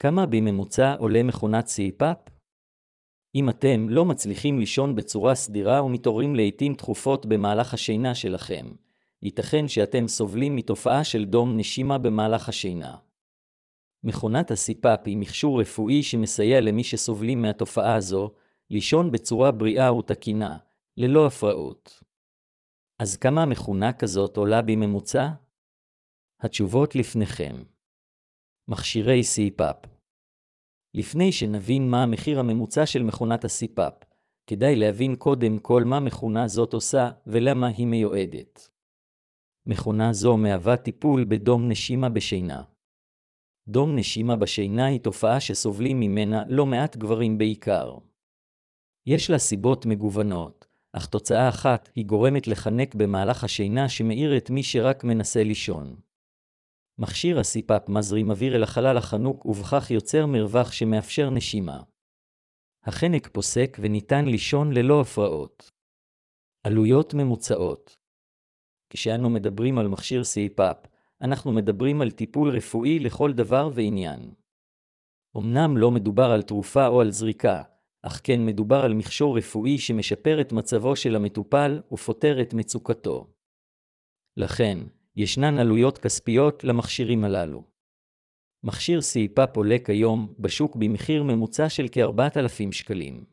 כמה בממוצע עולה מכונת CPAP? אם אתם לא מצליחים לישון בצורה סדירה ומתעוררים לעתים תכופות במהלך השינה שלכם, ייתכן שאתם סובלים מתופעה של דום נשימה במהלך השינה. מכונת ה-CPAP היא מכשור רפואי שמסייע למי שסובלים מהתופעה הזו לישון בצורה בריאה ותקינה, ללא הפרעות. אז כמה מכונה כזאת עולה בממוצע? התשובות לפניכם. מכשירי CPAP. לפני שנבין מה המחיר הממוצע של מכונת ה-CPAP, כדאי להבין קודם כל מה מכונה זאת עושה ולמה היא מיועדת. מכונה זו מהווה טיפול בדום נשימה בשינה. דום נשימה בשינה היא תופעה שסובלים ממנה לא מעט גברים בעיקר. יש לה סיבות מגוונות, אך תוצאה אחת היא גורמת לחנק במהלך השינה שמאיר את מי שרק מנסה לישון. מכשיר ה-CPAP מזרים אוויר אל החלל החנוק ובכך יוצר מרווח שמאפשר נשימה. החנק פוסק וניתן לישון ללא הפרעות. עלויות ממוצעות. כשאנו מדברים על מכשיר CPAP, אנחנו מדברים על טיפול רפואי לכל דבר ועניין. אמנם לא מדובר על תרופה או על זריקה, אך כן מדובר על מכשור רפואי שמשפר את מצבו של המטופל ופותר את מצוקתו. לכן, ישנן עלויות כספיות למכשירים הללו. מכשיר CPAP עולה כיום בשוק במחיר ממוצע של כ-4,000 שקלים.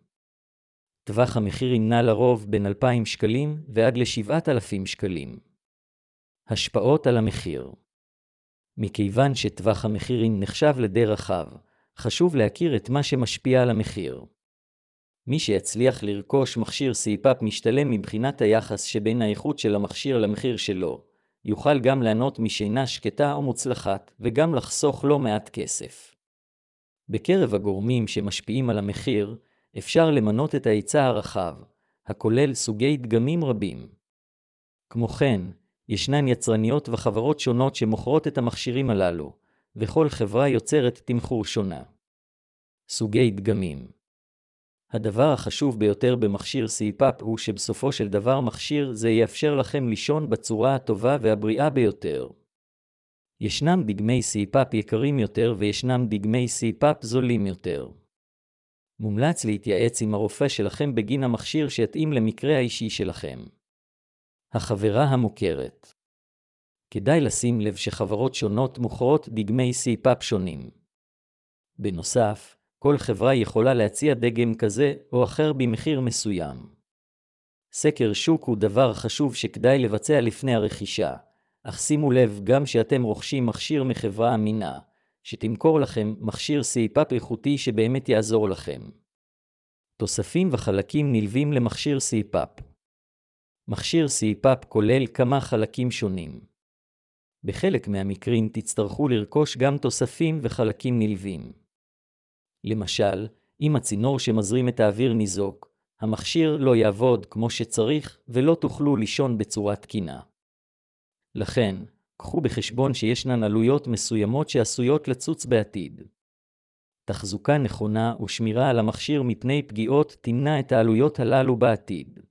טווח המחירים נע לרוב בין 2,000 שקלים ועד ל-7,000 שקלים. השפעות על המחיר. מכיוון שטווח המחירים נחשב לדי רחב, חשוב להכיר את מה שמשפיע על המחיר. מי שיצליח לרכוש מכשיר CPAP משתלם מבחינת היחס שבין האיכות של המכשיר למחיר שלו, יוכל גם ליהנות משינה שקטה או מוצלחת וגם לחסוך לא מעט כסף. בקרב הגורמים שמשפיעים על המחיר, אפשר למנות את ההיצע הרחב, הכולל סוגי דגמים רבים. כמו כן, ישנן יצרניות וחברות שונות שמוכרות את המכשירים הללו, וכל חברה יוצרת תמחור שונה. סוגי דגמים. הדבר החשוב ביותר במכשיר CPAP הוא שבסופו של דבר מכשיר זה יאפשר לכם לישון בצורה הטובה והבריאה ביותר. ישנם דגמי CPAP יקרים יותר וישנם דגמי CPAP זולים יותר. מומלץ להתייעץ עם הרופא שלכם בגין המכשיר שיתאים למקרה האישי שלכם. החברה המוכרת. כדאי לשים לב שחברות שונות מוכרות דגמי CPAP שונים. בנוסף, כל חברה יכולה להציע דגם כזה או אחר במחיר מסוים. סקר שוק הוא דבר חשוב שכדאי לבצע לפני הרכישה, אך שימו לב גם שאתם רוכשים מכשיר מחברה אמינה, שתמכור לכם מכשיר CPAP איכותי שבאמת יעזור לכם. תוספים וחלקים נלווים למכשיר CPAP. מכשיר CPAP כולל כמה חלקים שונים. בחלק מהמקרים תצטרכו לרכוש גם תוספים וחלקים נלווים. למשל, אם הצינור שמזרים את האוויר ניזוק, המכשיר לא יעבוד כמו שצריך ולא תוכלו לישון בצורה תקינה. לכן, קחו בחשבון שישנן עלויות מסוימות שעשויות לצוץ בעתיד. תחזוקה נכונה ושמירה על המכשיר מפני פגיעות תמנע את העלויות הללו בעתיד.